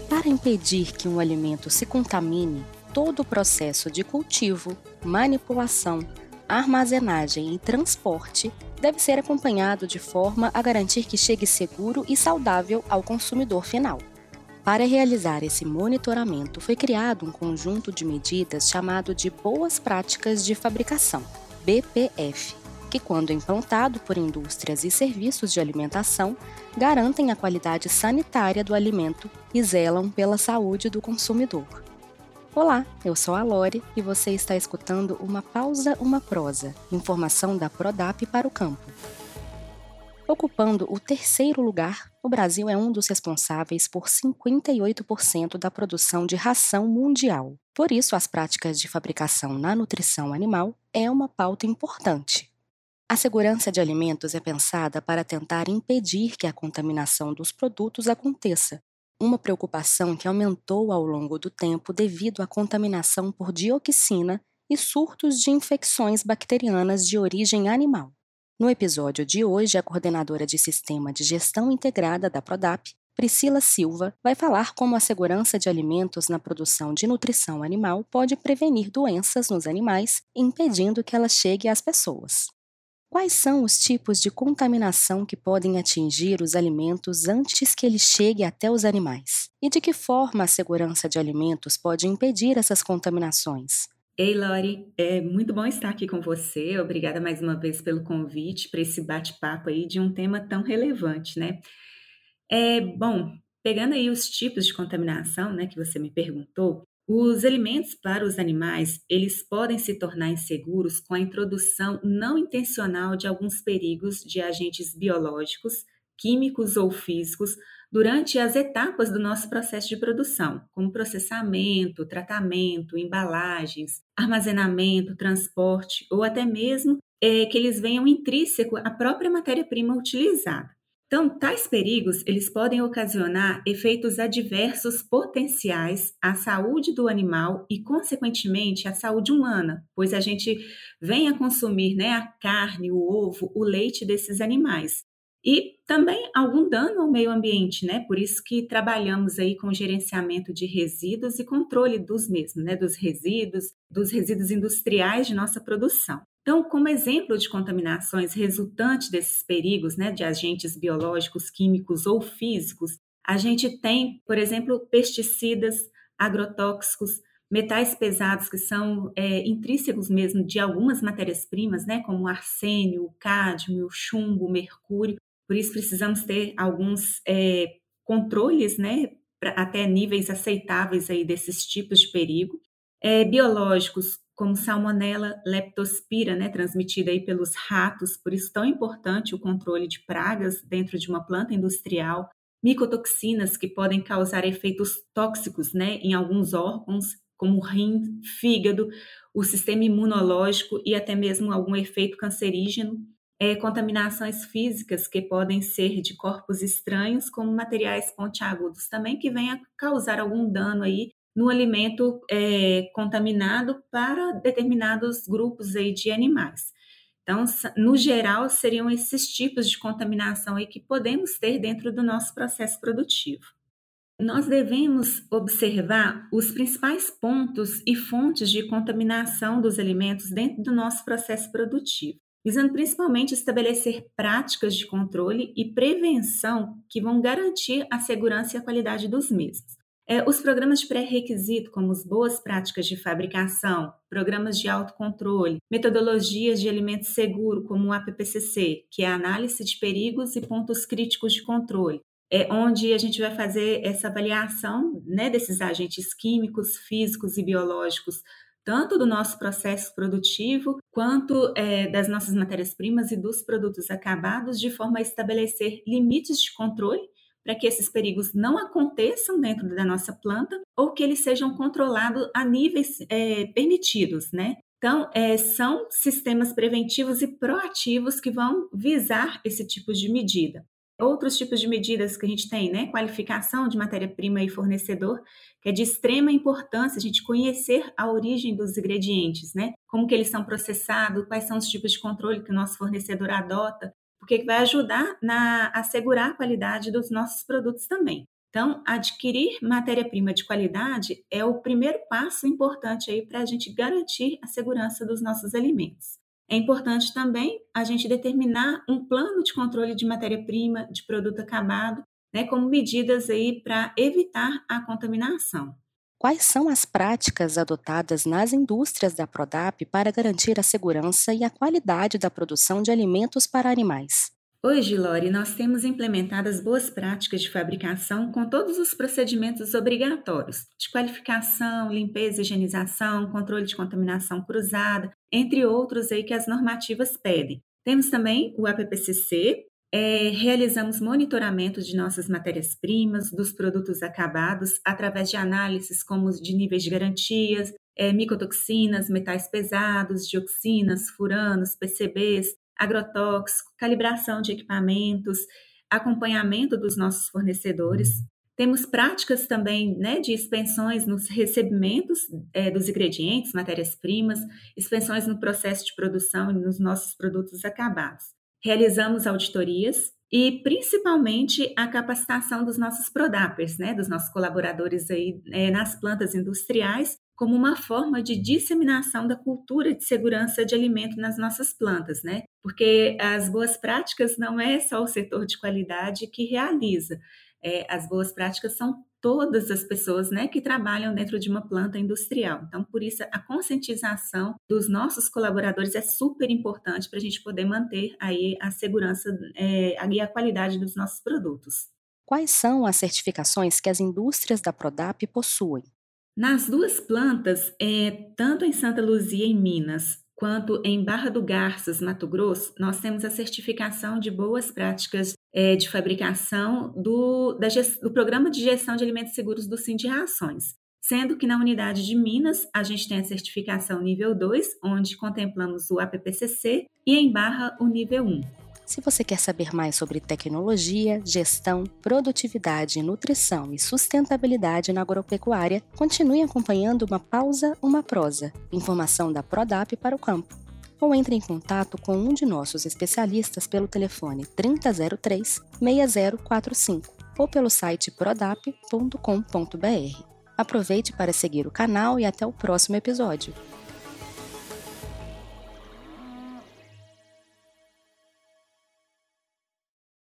Para impedir que um alimento se contamine, todo o processo de cultivo, manipulação, armazenagem e transporte deve ser acompanhado de forma a garantir que chegue seguro e saudável ao consumidor final. Para realizar esse monitoramento, foi criado um conjunto de medidas chamado de Boas Práticas de Fabricação, BPF, que, quando implantado por indústrias e serviços de alimentação, garantem a qualidade sanitária do alimento e zelam pela saúde do consumidor. Olá, eu sou a Lore e você está escutando Uma Pausa, Uma Prosa, informação da Prodap para o campo. Ocupando o terceiro lugar, o Brasil é um dos responsáveis por 58% da produção de ração mundial. Por isso, as práticas de fabricação na nutrição animal é uma pauta importante. A segurança de alimentos é pensada para tentar impedir que a contaminação dos produtos aconteça, uma preocupação que aumentou ao longo do tempo devido à contaminação por dioxina e surtos de infecções bacterianas de origem animal. No episódio de hoje, a coordenadora de Sistema de Gestão Integrada da Prodap, Priscila Silva, vai falar como a segurança de alimentos na produção de nutrição animal pode prevenir doenças nos animais, impedindo que ela chegue às pessoas. Quais são os tipos de contaminação que podem atingir os alimentos antes que ele chegue até os animais? E de que forma a segurança de alimentos pode impedir essas contaminações? Ei, Lori, é muito bom estar aqui com você. Obrigada mais uma vez pelo convite para esse bate-papo aí de um tema tão relevante, né? Bom, pegando aí os tipos de contaminação, né, que você me perguntou, os alimentos para os animais, eles podem se tornar inseguros com a introdução não intencional de alguns perigos de agentes biológicos, químicos ou físicos durante as etapas do nosso processo de produção, como processamento, tratamento, embalagens, armazenamento, transporte ou até mesmo que eles venham intrínseco à própria matéria-prima utilizada. Então, tais perigos, eles podem ocasionar efeitos adversos potenciais à saúde do animal e, consequentemente, à saúde humana, pois a gente vem a consumir, né, a carne, o ovo, o leite desses animais. E também algum dano ao meio ambiente, né? Por isso que trabalhamos aí com gerenciamento de resíduos e controle dos mesmos, né? Dos resíduos industriais de nossa produção. Então, como exemplo de contaminações resultantes desses perigos, né, de agentes biológicos, químicos ou físicos, a gente tem, por exemplo, pesticidas, agrotóxicos, metais pesados que são intrínsecos mesmo de algumas matérias-primas, né, como o arsênio, o cádmio, o chumbo, o mercúrio. Por isso precisamos ter alguns controles, né, até níveis aceitáveis aí desses tipos de perigo. Biológicos, como salmonella, leptospira, né, transmitida aí pelos ratos, por isso tão importante o controle de pragas dentro de uma planta industrial, micotoxinas que podem causar efeitos tóxicos, né, em alguns órgãos, como o rim, fígado, o sistema imunológico e até mesmo algum efeito cancerígeno, contaminações físicas que podem ser de corpos estranhos, como materiais pontiagudos também, que venham a causar algum dano aí no alimento contaminado para determinados grupos aí de animais. Então, no geral, seriam esses tipos de contaminação aí que podemos ter dentro do nosso processo produtivo. Nós devemos observar os principais pontos e fontes de contaminação dos alimentos dentro do nosso processo produtivo, visando principalmente estabelecer práticas de controle e prevenção que vão garantir a segurança e a qualidade dos mesmos. Os programas de pré-requisito, como as boas práticas de fabricação, programas de autocontrole, metodologias de alimento seguro, como o APPCC, que é a análise de perigos e pontos críticos de controle, onde a gente vai fazer essa avaliação, né, desses agentes químicos, físicos e biológicos, tanto do nosso processo produtivo, quanto das nossas matérias-primas e dos produtos acabados, de forma a estabelecer limites de controle para que esses perigos não aconteçam dentro da nossa planta ou que eles sejam controlados a níveis permitidos, né? Então, são sistemas preventivos e proativos que vão visar esse tipo de medida. Outros tipos de medidas que a gente tem, né? Qualificação de matéria-prima e fornecedor, que é de extrema importância a gente conhecer a origem dos ingredientes, né? Como que eles são processados, quais são os tipos de controle que o nosso fornecedor adota, porque vai ajudar a assegurar a qualidade dos nossos produtos também. Então, adquirir matéria-prima de qualidade é o primeiro passo importante aí para a gente garantir a segurança dos nossos alimentos. É importante também a gente determinar um plano de controle de matéria-prima, de produto acabado, né, como medidas aí para evitar a contaminação. Quais são as práticas adotadas nas indústrias da Prodap para garantir a segurança e a qualidade da produção de alimentos para animais? Hoje, Lore, nós temos implementado as boas práticas de fabricação com todos os procedimentos obrigatórios, de qualificação, limpeza, higienização, controle de contaminação cruzada, entre outros aí que as normativas pedem. Temos também o APPCC, realizamos monitoramento de nossas matérias-primas, dos produtos acabados, através de análises como os de níveis de garantias, micotoxinas, metais pesados, dioxinas, furanos, PCBs, agrotóxico, calibração de equipamentos, acompanhamento dos nossos fornecedores. Temos práticas também, né, de expensões nos recebimentos dos ingredientes, matérias-primas, expensões no processo de produção e nos nossos produtos acabados. Realizamos auditorias e, principalmente, a capacitação dos nossos Prodapers, né, dos nossos colaboradores aí nas plantas industriais, como uma forma de disseminação da cultura de segurança de alimento nas nossas plantas, né? Porque as boas práticas não é só o setor de qualidade que realiza, as boas práticas são todas as pessoas, né, que trabalham dentro de uma planta industrial. Então, por isso, a conscientização dos nossos colaboradores é super importante para a gente poder manter aí a segurança e a qualidade dos nossos produtos. Quais são as certificações que as indústrias da Prodap possuem? Nas duas plantas, tanto em Santa Luzia, em Minas, quanto em Barra do Garças, Mato Grosso, nós temos a certificação de boas práticas de fabricação do Programa de Gestão de Alimentos Seguros do Sindicações, sendo que na unidade de Minas a gente tem a certificação nível 2, onde contemplamos o APPCC, e em Barra o nível 1. Se você quer saber mais sobre tecnologia, gestão, produtividade, nutrição e sustentabilidade na agropecuária, continue acompanhando Uma Pausa, Uma Prosa, informação da Prodap para o campo. Ou entre em contato com um de nossos especialistas pelo telefone 3003-6045 ou pelo site prodap.com.br. Aproveite para seguir o canal e até o próximo episódio.